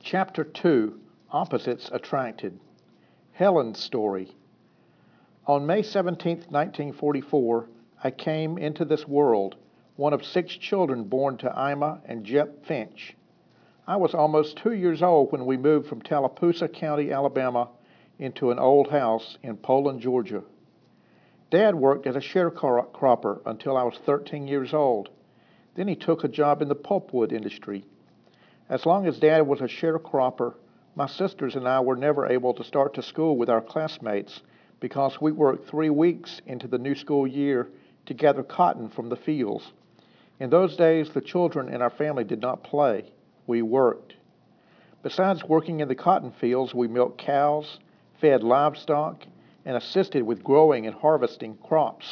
Chapter 2, Opposites Attracted. Helen's Story. On May 17, 1944, I came into this world, one of 6 children born to Ima and Jep Finch. I was almost 2 years old when we moved from Tallapoosa County, Alabama, into an old house in Poland, Georgia. Dad worked as a sharecropper until I was 13 years old. Then he took a job in the pulpwood industry. As long as Dad was a sharecropper, my sisters and I were never able to start to school with our classmates because we worked 3 weeks into the new school year to gather cotton from the fields. In those days, the children in our family did not play. We worked. Besides working in the cotton fields, we milked cows, fed livestock, and assisted with growing and harvesting crops.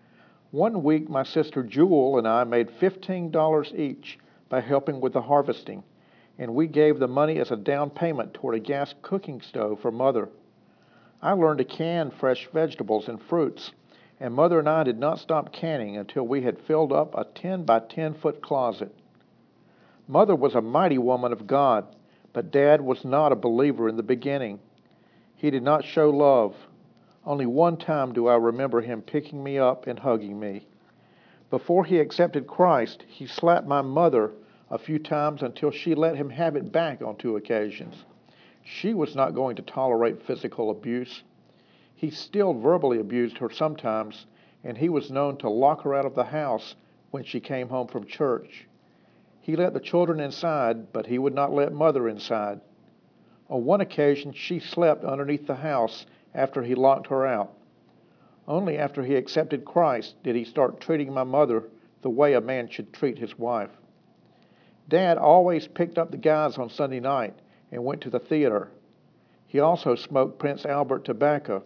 One week, my sister Jewel and I made $15 each by helping with the harvesting, and we gave the money as a down payment toward a gas cooking stove for Mother. I learned to can fresh vegetables and fruits, and Mother and I did not stop canning until we had filled up a 10 by 10 foot closet. Mother was a mighty woman of God, but Dad was not a believer in the beginning. He did not show love. Only one time do I remember him picking me up and hugging me. Before he accepted Christ, he slapped my mother a few times until she let him have it back on 2 occasions. She was not going to tolerate physical abuse. He still verbally abused her sometimes, and he was known to lock her out of the house when she came home from church. He let the children inside, but he would not let Mother inside. On one occasion, she slept underneath the house after he locked her out. Only after he accepted Christ did he start treating my mother the way a man should treat his wife. Dad always picked up the guys on Sunday night and went to the theater. He also smoked Prince Albert tobacco.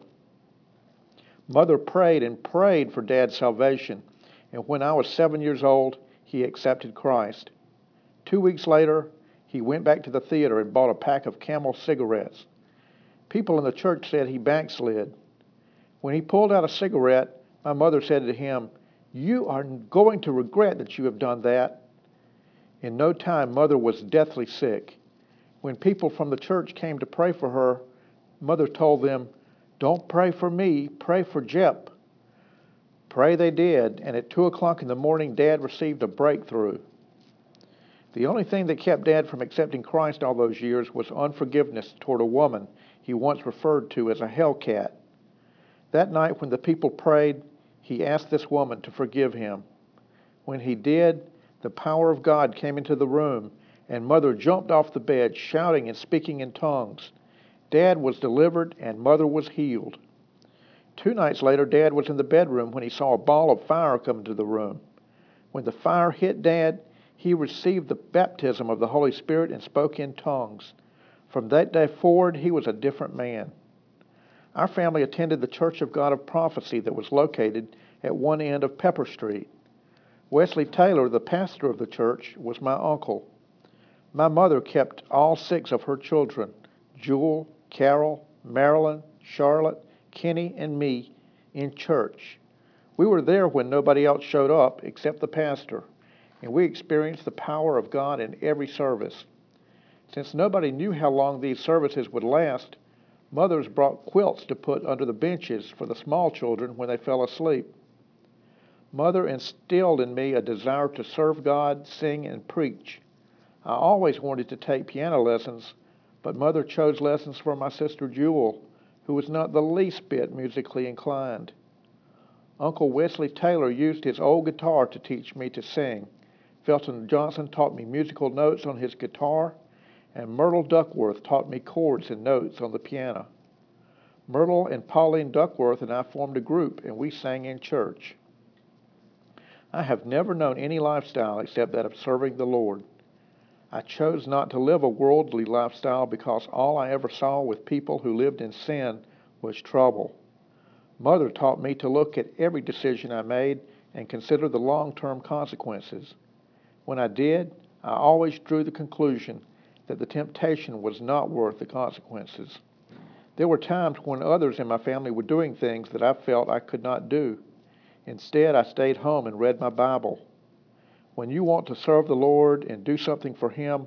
Mother prayed and prayed for Dad's salvation, and when I was 7 years old, he accepted Christ. 2 weeks later, he went back to the theater and bought a pack of Camel cigarettes. People in the church said he backslid. When he pulled out a cigarette, my mother said to him, "You are going to regret that you have done that." In no time, Mother was deathly sick. When people from the church came to pray for her, Mother told them, "Don't pray for me, pray for Jep." Pray they did, and at 2 o'clock in the morning, Dad received a breakthrough. The only thing that kept Dad from accepting Christ all those years was unforgiveness toward a woman he once referred to as a hellcat. That night when the people prayed, he asked this woman to forgive him. When he did, the power of God came into the room, and Mother jumped off the bed, shouting and speaking in tongues. Dad was delivered, and Mother was healed. 2 nights later, Dad was in the bedroom when he saw a ball of fire come into the room. When the fire hit Dad, he received the baptism of the Holy Spirit and spoke in tongues. From that day forward, he was a different man. Our family attended the Church of God of Prophecy that was located at one end of Pepper Street. Wesley Taylor, the pastor of the church, was my uncle. My mother kept all 6 of her children, Jewel, Carol, Marilyn, Charlotte, Kenny, and me, in church. We were there when nobody else showed up except the pastor, and we experienced the power of God in every service. Since nobody knew how long these services would last, mothers brought quilts to put under the benches for the small children when they fell asleep. Mother instilled in me a desire to serve God, sing, and preach. I always wanted to take piano lessons, but Mother chose lessons for my sister Jewel, who was not the least bit musically inclined. Uncle Wesley Taylor used his old guitar to teach me to sing. Felton Johnson taught me musical notes on his guitar, and Myrtle Duckworth taught me chords and notes on the piano. Myrtle and Pauline Duckworth and I formed a group, and we sang in church. I have never known any lifestyle except that of serving the Lord. I chose not to live a worldly lifestyle because all I ever saw with people who lived in sin was trouble. Mother taught me to look at every decision I made and consider the long-term consequences. When I did, I always drew the conclusion that the temptation was not worth the consequences. There were times when others in my family were doing things that I felt I could not do. Instead, I stayed home and read my Bible. When you want to serve the Lord and do something for Him,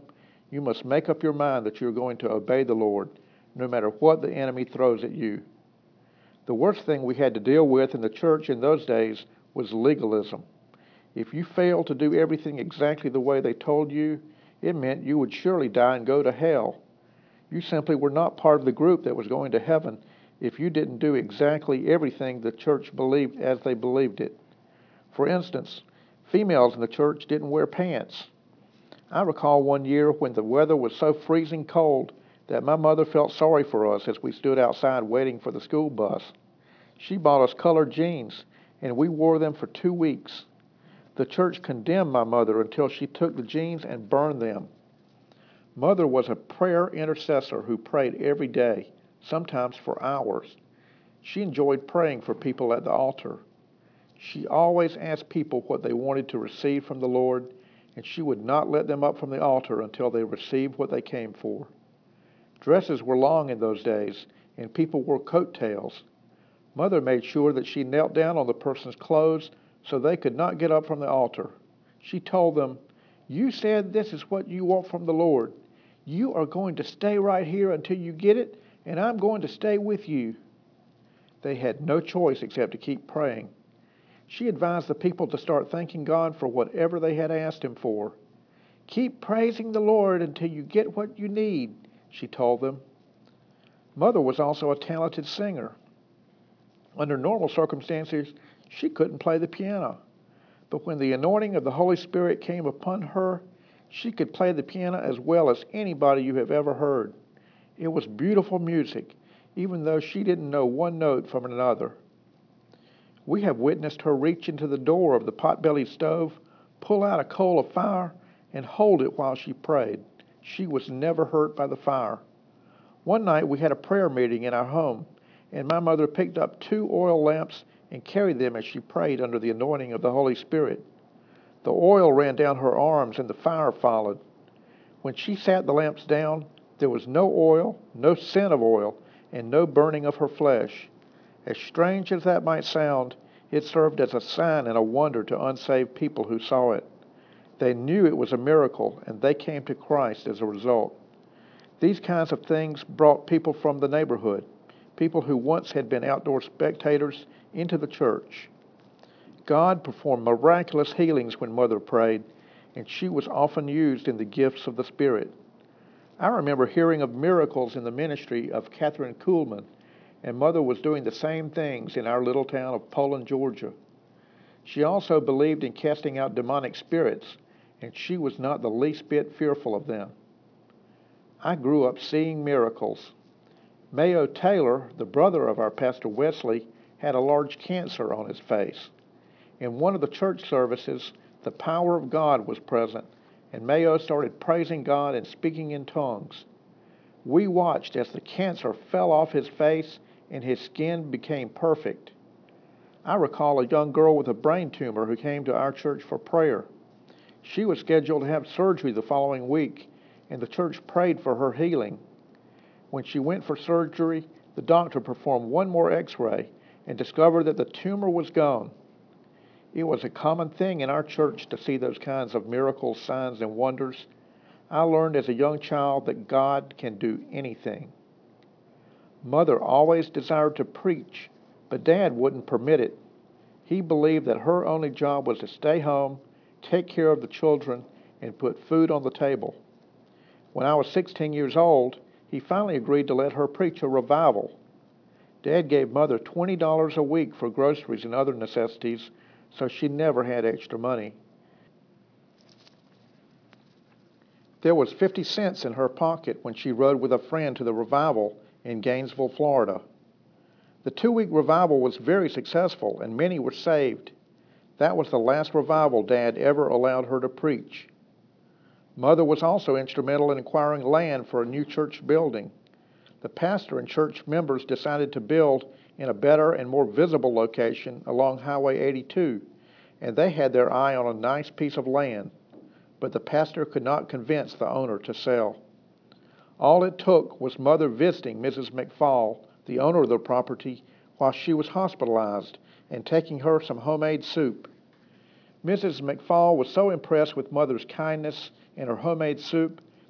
You must make up your mind that you're going to obey the Lord, no matter what the enemy throws at you. The worst thing we had to deal with in the church in those days was legalism. If you failed to do everything exactly the way they told you, it meant you would surely die and go to hell. You simply were not part of the group that was going to heaven if you didn't do exactly everything the church believed as they believed it. For instance, females in the church didn't wear pants. I recall one year when the weather was so freezing cold that my mother felt sorry for us as we stood outside waiting for the school bus. She bought us colored jeans, and we wore them for 2 weeks. The church condemned my mother until she took the jeans and burned them. Mother was a prayer intercessor who prayed every day, sometimes for hours. She enjoyed praying for people at the altar. She always asked people what they wanted to receive from the Lord, and she would not let them up from the altar until they received what they came for. Dresses were long in those days, and people wore coat tails. Mother made sure that she knelt down on the person's clothes so they could not get up from the altar. She told them, "You said this is what you want from the Lord. You are going to stay right here until you get it, and I'm going to stay with you." They had no choice except to keep praying. She advised the people to start thanking God for whatever they had asked Him for. "Keep praising the Lord until you get what you need," she told them. Mother was also a talented singer. Under normal circumstances, she couldn't play the piano. But when the anointing of the Holy Spirit came upon her, she could play the piano as well as anybody you have ever heard. It was beautiful music, even though she didn't know one note from another. We have witnessed her reach into the door of the pot-bellied stove, pull out a coal of fire, and hold it while she prayed. She was never hurt by the fire. One night we had a prayer meeting in our home, and my mother picked up 2 oil lamps and carried them as she prayed under the anointing of the Holy Spirit. The oil ran down her arms and the fire followed. When she sat the lamps down, there was no oil, no scent of oil, and no burning of her flesh. As strange as that might sound, it served as a sign and a wonder to unsaved people who saw it. They knew it was a miracle, and they came to Christ as a result. These kinds of things brought people from the neighborhood, people who once had been outdoor spectators, into the church. God performed miraculous healings when Mother prayed, and she was often used in the gifts of the Spirit. I remember hearing of miracles in the ministry of Catherine Kuhlman, and Mother was doing the same things in our little town of Poland, Georgia. She also believed in casting out demonic spirits, and she was not the least bit fearful of them. I grew up seeing miracles. Mayo Taylor, the brother of our Pastor Wesley, had a large cancer on his face. In one of the church services, the power of God was present, and Mayo started praising God and speaking in tongues. We watched as the cancer fell off his face and his skin became perfect. I recall a young girl with a brain tumor who came to our church for prayer. She was scheduled to have surgery the following week, and the church prayed for her healing. When she went for surgery, the doctor performed one more x-ray and discovered that the tumor was gone. It was a common thing in our church to see those kinds of miracles, signs, and wonders. I learned as a young child that God can do anything. Mother always desired to preach, but Dad wouldn't permit it. He believed that her only job was to stay home, take care of the children, and put food on the table. When I was 16 years old, he finally agreed to let her preach a revival. Dad gave Mother $20 a week for groceries and other necessities, so she never had extra money. There was 50 cents in her pocket when she rode with a friend to the revival in Gainesville, Florida. The 2-week revival was very successful, and many were saved. That was the last revival Dad ever allowed her to preach. Mother was also instrumental in acquiring land for a new church building. The pastor and church members decided to build in a better and more visible location along Highway 82, and they had their eye on a nice piece of land, but the pastor could not convince the owner to sell. All it took was Mother visiting Mrs. McFall, the owner of the property, while she was hospitalized, and taking her some homemade soup. Mrs. McFall was so impressed with Mother's kindness and her homemade soup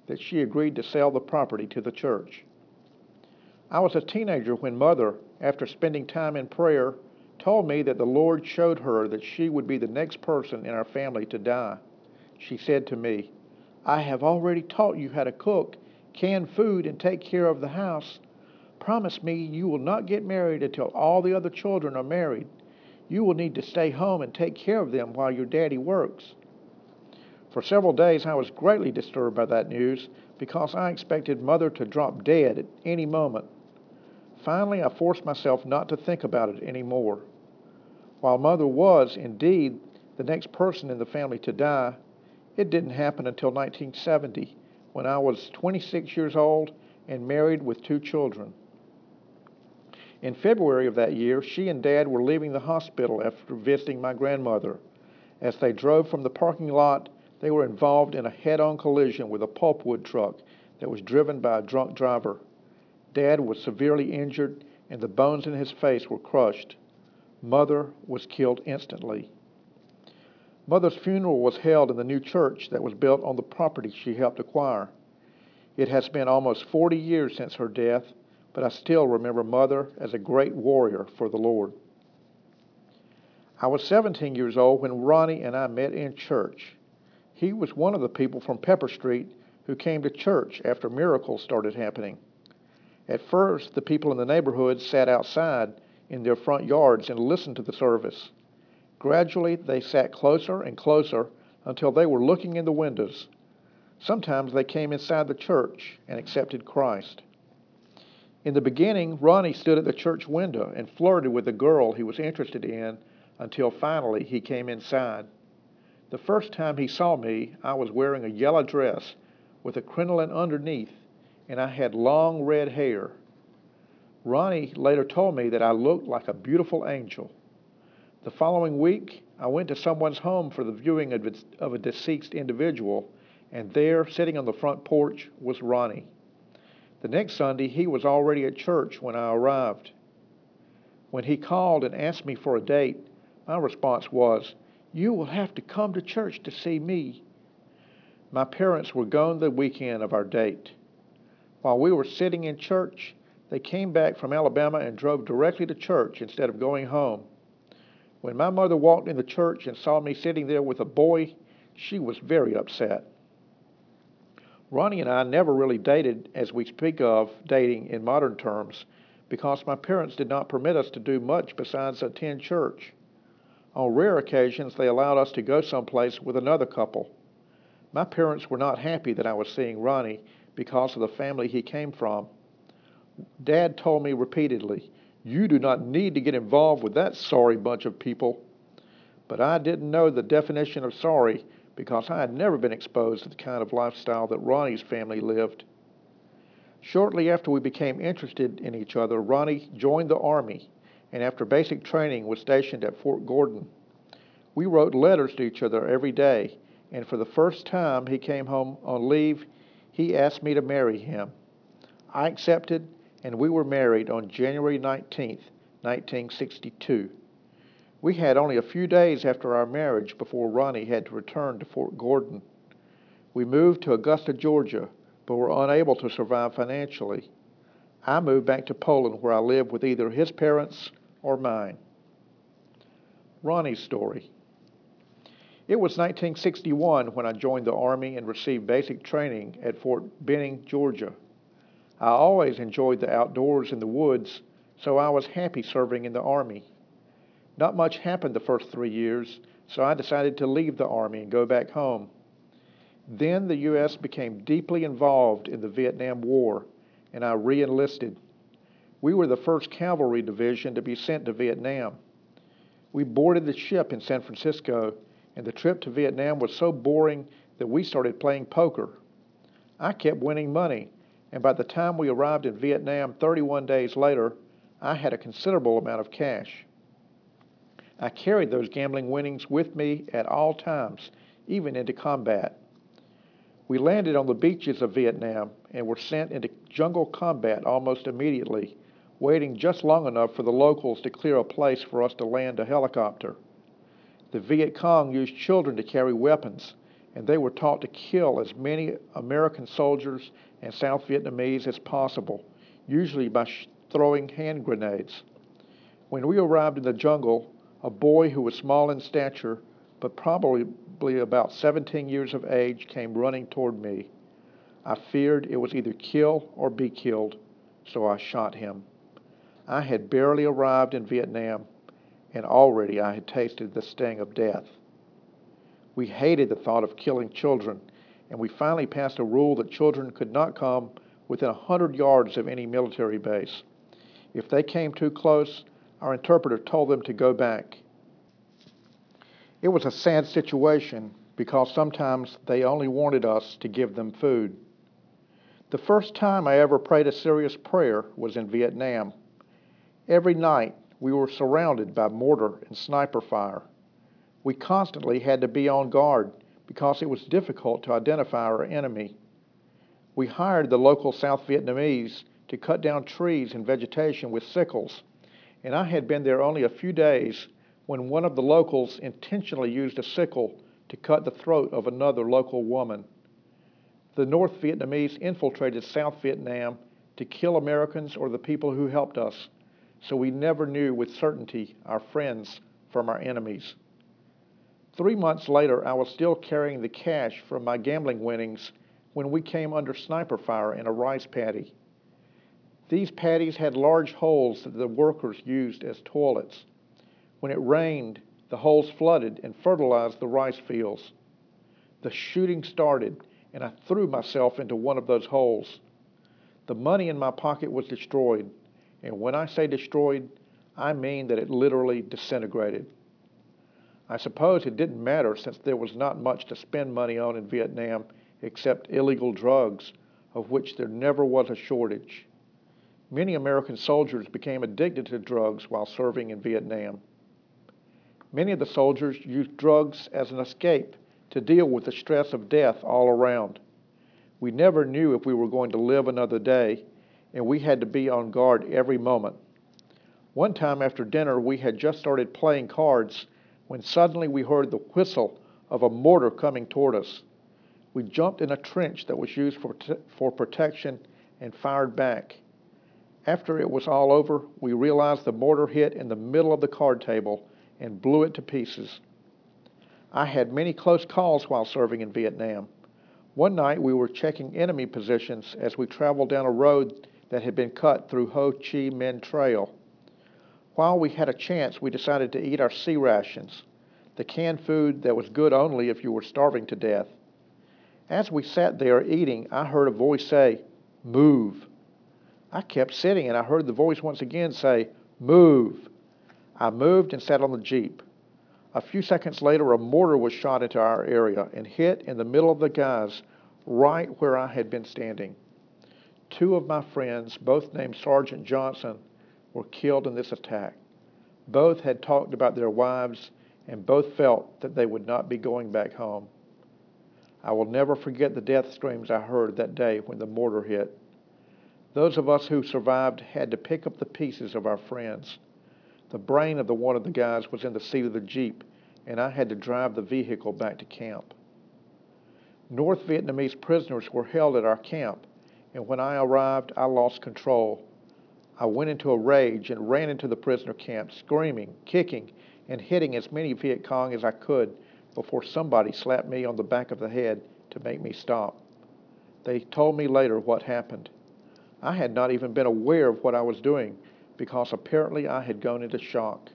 that she agreed to sell the property to the church. I was a teenager when Mother, after spending time in prayer, told me that the Lord showed her that she would be the next person in our family to die. She said to me, "I have already taught you how to cook, can food, and take care of the house. Promise me you will not get married until all the other children are married. You will need to stay home and take care of them while your daddy works." For several days I was greatly disturbed by that news because I expected Mother to drop dead at any moment. Finally, I forced myself not to think about it anymore. While Mother was, indeed, the next person in the family to die, it didn't happen until 1970, when I was 26 years old and married with 2 children. In February of that year, she and Dad were leaving the hospital after visiting my grandmother. As they drove from the parking lot, they were involved in a head-on collision with a pulpwood truck that was driven by a drunk driver. Dad was severely injured, and the bones in his face were crushed. Mother was killed instantly. Mother's funeral was held in the new church that was built on the property she helped acquire. It has been almost 40 years since her death, but I still remember Mother as a great warrior for the Lord. I was 17 years old when Ronnie and I met in church. He was one of the people from Pepper Street who came to church after miracles started happening. At first, the people in the neighborhood sat outside in their front yards and listened to the service. Gradually, they sat closer and closer until they were looking in the windows. Sometimes they came inside the church and accepted Christ. In the beginning, Ronnie stood at the church window and flirted with a girl he was interested in until finally he came inside. The first time he saw me, I was wearing a yellow dress with a crinoline underneath, and I had long red hair. Ronnie later told me that I looked like a beautiful angel. The following week, I went to someone's home for the viewing of a deceased individual, and there, sitting on the front porch, was Ronnie. The next Sunday, he was already at church when I arrived. When he called and asked me for a date, my response was, "You will have to come to church to see me." My parents were gone the weekend of our date. While we were sitting in church, they came back from Alabama and drove directly to church instead of going home. When my mother walked in the church and saw me sitting there with a boy, she was very upset. Ronnie and I never really dated as we speak of dating in modern terms because my parents did not permit us to do much besides attend church. On rare occasions, they allowed us to go someplace with another couple. My parents were not happy that I was seeing Ronnie because of the family he came from. Dad told me repeatedly, "You do not need to get involved with that sorry bunch of people." But I didn't know the definition of sorry because I had never been exposed to the kind of lifestyle that Ronnie's family lived. Shortly after we became interested in each other, Ronnie joined the Army and after basic training was stationed at Fort Gordon. We wrote letters to each other every day, and for the first time he came home on leave, he asked me to marry him. I accepted, and we were married on January 19th, 1962. We had only a few days after our marriage before Ronnie had to return to Fort Gordon. We moved to Augusta, Georgia, but were unable to survive financially. I moved back to Poland where I lived with either his parents or mine. Ronnie's story. It was 1961 when I joined the Army and received basic training at Fort Benning, Georgia. I always enjoyed the outdoors and the woods, so I was happy serving in the Army. Not much happened the first 3 years, so I decided to leave the Army and go back home. Then the U.S. became deeply involved in the Vietnam War, and I re-enlisted. We were the first cavalry division to be sent to Vietnam. We boarded the ship in San Francisco, and the trip to Vietnam was so boring that we started playing poker. I kept winning money, and by the time we arrived in Vietnam 31 days later, I had a considerable amount of cash. I carried those gambling winnings with me at all times, even into combat. We landed on the beaches of Vietnam and were sent into jungle combat almost immediately, waiting just long enough for the locals to clear a place for us to land a helicopter. The Viet Cong used children to carry weapons, and they were taught to kill as many American soldiers and South Vietnamese as possible, usually by throwing hand grenades. When we arrived in the jungle, a boy who was small in stature, but probably about 17 years of age, came running toward me. I feared it was either kill or be killed, so I shot him. I had barely arrived in Vietnam, and already I had tasted the sting of death. We hated the thought of killing children, and we finally passed a rule that children could not come within 100 yards of any military base. If they came too close, our interpreter told them to go back. It was a sad situation because sometimes they only wanted us to give them food. The first time I ever prayed a serious prayer was in Vietnam. Every night we were surrounded by mortar and sniper fire. We constantly had to be on guard because it was difficult to identify our enemy. We hired the local South Vietnamese to cut down trees and vegetation with sickles, and I had been there only a few days when one of the locals intentionally used a sickle to cut the throat of another local woman. The North Vietnamese infiltrated South Vietnam to kill Americans or the people who helped us, so we never knew with certainty our friends from our enemies. 3 months later, I was still carrying the cash from my gambling winnings when we came under sniper fire in a rice paddy. These paddies had large holes that the workers used as toilets. When it rained, the holes flooded and fertilized the rice fields. The shooting started, and I threw myself into one of those holes. The money in my pocket was destroyed, and when I say destroyed, I mean that it literally disintegrated. I suppose it didn't matter since there was not much to spend money on in Vietnam except illegal drugs, of which there never was a shortage. Many American soldiers became addicted to drugs while serving in Vietnam. Many of the soldiers used drugs as an escape to deal with the stress of death all around. We never knew if we were going to live another day, and we had to be on guard every moment. One time after dinner, we had just started playing cards when suddenly we heard the whistle of a mortar coming toward us. We jumped in a trench that was used for protection and fired back. After it was all over, we realized the mortar hit in the middle of the card table and blew it to pieces. I had many close calls while serving in Vietnam. One night we were checking enemy positions as we traveled down a road that had been cut through Ho Chi Minh Trail. While we had a chance, we decided to eat our sea rations, the canned food that was good only if you were starving to death. As we sat there eating, I heard a voice say, "Move." I kept sitting, and I heard the voice once again say, "Move." I moved and sat on the Jeep. A few seconds later, a mortar was shot into our area and hit in the middle of the guys right where I had been standing. 2 of my friends, both named Sergeant Johnson, were killed in this attack. Both had talked about their wives, and both felt that they would not be going back home. I will never forget the death screams I heard that day when the mortar hit. Those of us who survived had to pick up the pieces of our friends. The brain of one of the guys was in the seat of the Jeep, and I had to drive the vehicle back to camp. North Vietnamese prisoners were held at our camp, and when I arrived, I lost control. I went into a rage and ran into the prisoner camp, screaming, kicking, and hitting as many Viet Cong as I could before somebody slapped me on the back of the head to make me stop. They told me later what happened. I had not even been aware of what I was doing because apparently I had gone into shock.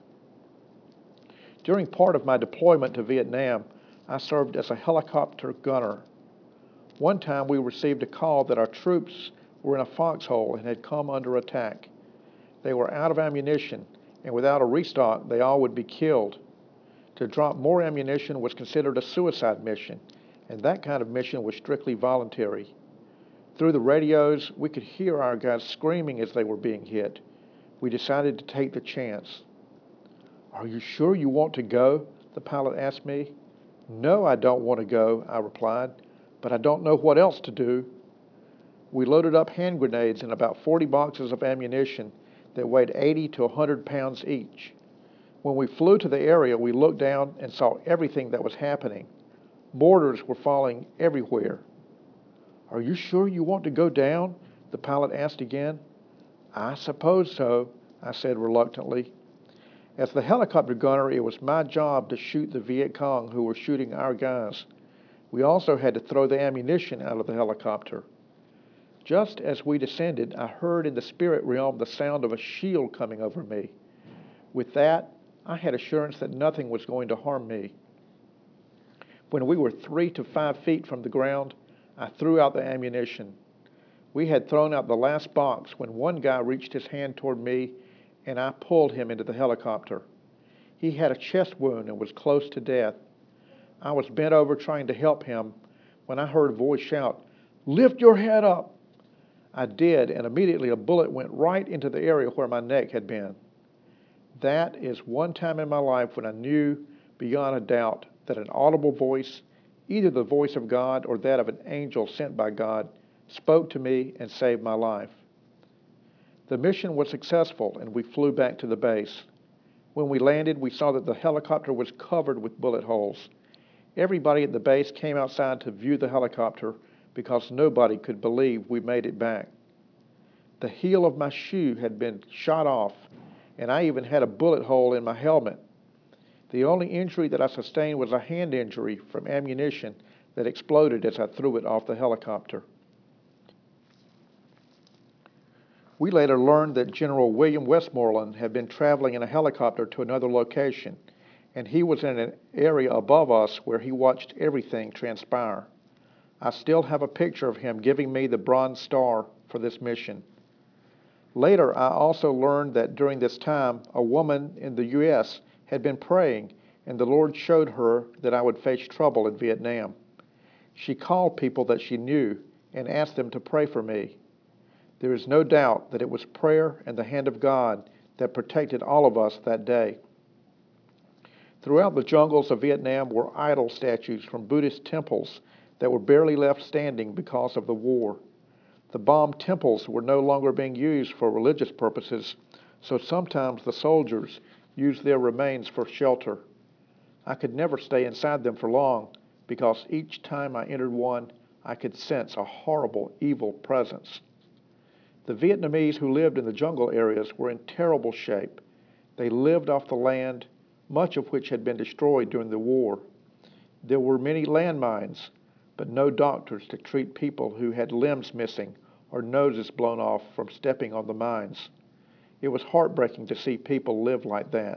During part of my deployment to Vietnam, I served as a helicopter gunner. One time we received a call that our troops were in a foxhole and had come under attack. They were out of ammunition, and without a restock, they all would be killed. To drop more ammunition was considered a suicide mission, and that kind of mission was strictly voluntary. Through the radios, we could hear our guys screaming as they were being hit. We decided to take the chance. "Are you sure you want to go?" the pilot asked me. "No, I don't want to go," I replied, "but I don't know what else to do." We loaded up hand grenades and about 40 boxes of ammunition that weighed 80 to 100 pounds each. When we flew to the area, we looked down and saw everything that was happening. Mortars were falling everywhere. "Are you sure you want to go down?" the pilot asked again. "I suppose so," I said reluctantly. As the helicopter gunner, it was my job to shoot the Viet Cong who were shooting our guys. We also had to throw the ammunition out of the helicopter. Just as we descended, I heard in the spirit realm the sound of a shield coming over me. With that, I had assurance that nothing was going to harm me. When we were 3 to 5 feet from the ground, I threw out the ammunition. We had thrown out the last box when one guy reached his hand toward me, and I pulled him into the helicopter. He had a chest wound and was close to death. I was bent over trying to help him when I heard a voice shout, "Lift your head up!" I did, and immediately a bullet went right into the area where my neck had been. That is one time in my life when I knew beyond a doubt that an audible voice, either the voice of God or that of an angel sent by God, spoke to me and saved my life. The mission was successful, and we flew back to the base. When we landed, we saw that the helicopter was covered with bullet holes. Everybody at the base came outside to view the helicopter because nobody could believe we made it back. The heel of my shoe had been shot off, and I even had a bullet hole in my helmet. The only injury that I sustained was a hand injury from ammunition that exploded as I threw it off the helicopter. We later learned that General William Westmoreland had been traveling in a helicopter to another location, and he was in an area above us where he watched everything transpire. I still have a picture of him giving me the Bronze Star for this mission. Later, I also learned that during this time, a woman in the U.S. had been praying, and the Lord showed her that I would face trouble in Vietnam. She called people that she knew and asked them to pray for me. There is no doubt that it was prayer and the hand of God that protected all of us that day. Throughout the jungles of Vietnam were idol statues from Buddhist temples that were barely left standing because of the war. The bombed temples were no longer being used for religious purposes, so sometimes the soldiers used their remains for shelter. I could never stay inside them for long because each time I entered one, I could sense a horrible, evil presence. The Vietnamese who lived in the jungle areas were in terrible shape. They lived off the land, much of which had been destroyed during the war. There were many landmines, but no doctors to treat people who had limbs missing or noses blown off from stepping on the mines. It was heartbreaking to see people live like that.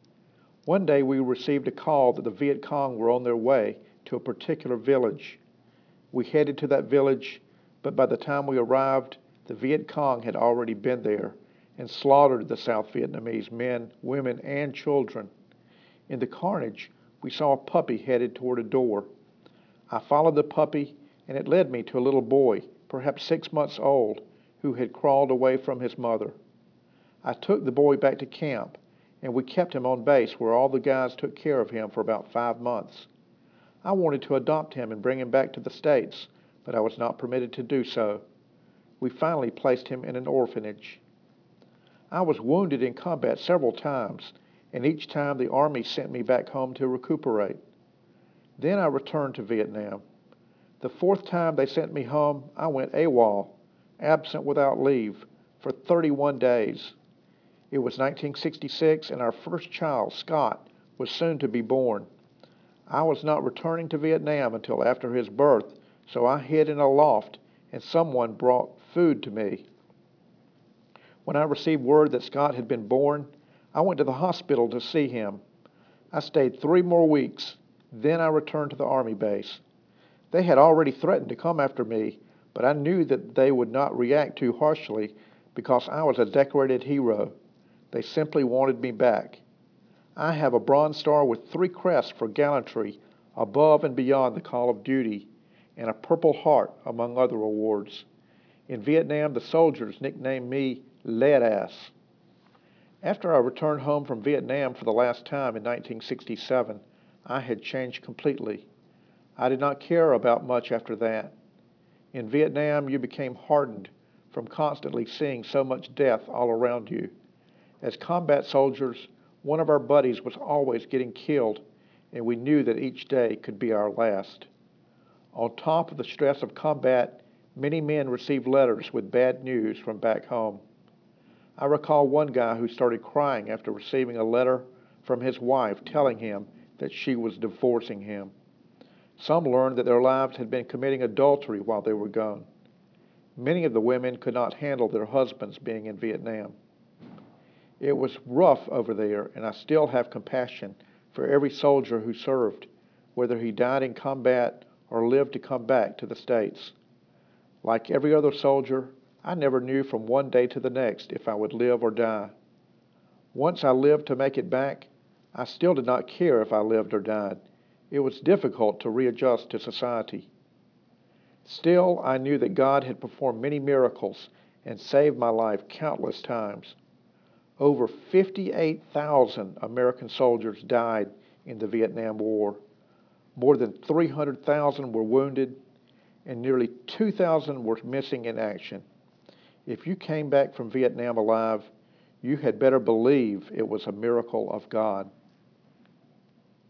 One day we received a call that the Viet Cong were on their way to a particular village. We headed to that village, but by the time we arrived, the Viet Cong had already been there and slaughtered the South Vietnamese men, women, and children. In the carnage, we saw a puppy headed toward a door. I followed the puppy, and it led me to a little boy, perhaps 6 months old, who had crawled away from his mother. I took the boy back to camp, and we kept him on base where all the guys took care of him for about 5 months. I wanted to adopt him and bring him back to the States, but I was not permitted to do so. We finally placed him in an orphanage. I was wounded in combat several times, and each time the Army sent me back home to recuperate. Then I returned to Vietnam. The 4th time they sent me home, I went AWOL, absent without leave, for 31 days. It was 1966, and our first child, Scott, was soon to be born. I was not returning to Vietnam until after his birth, so I hid in a loft, and someone brought food to me. When I received word that Scott had been born, I went to the hospital to see him. I stayed 3 more weeks. Then I returned to the Army base. They had already threatened to come after me, but I knew that they would not react too harshly because I was a decorated hero. They simply wanted me back. I have a Bronze Star with 3 crests for gallantry above and beyond the call of duty, and a Purple Heart, among other awards. In Vietnam, the soldiers nicknamed me Lead Ass. After I returned home from Vietnam for the last time in 1967, I had changed completely. I did not care about much after that. In Vietnam, you became hardened from constantly seeing so much death all around you. As combat soldiers, one of our buddies was always getting killed, and we knew that each day could be our last. On top of the stress of combat, many men received letters with bad news from back home. I recall one guy who started crying after receiving a letter from his wife telling him that she was divorcing him. Some learned that their lives had been committing adultery while they were gone. Many of the women could not handle their husbands being in Vietnam. It was rough over there, and I still have compassion for every soldier who served, whether he died in combat or lived to come back to the States. Like every other soldier, I never knew from one day to the next if I would live or die. Once I lived to make it back, I still did not care if I lived or died. It was difficult to readjust to society. Still, I knew that God had performed many miracles and saved my life countless times. Over 58,000 American soldiers died in the Vietnam War. More than 300,000 were wounded, and nearly 2,000 were missing in action. If you came back from Vietnam alive, you had better believe it was a miracle of God.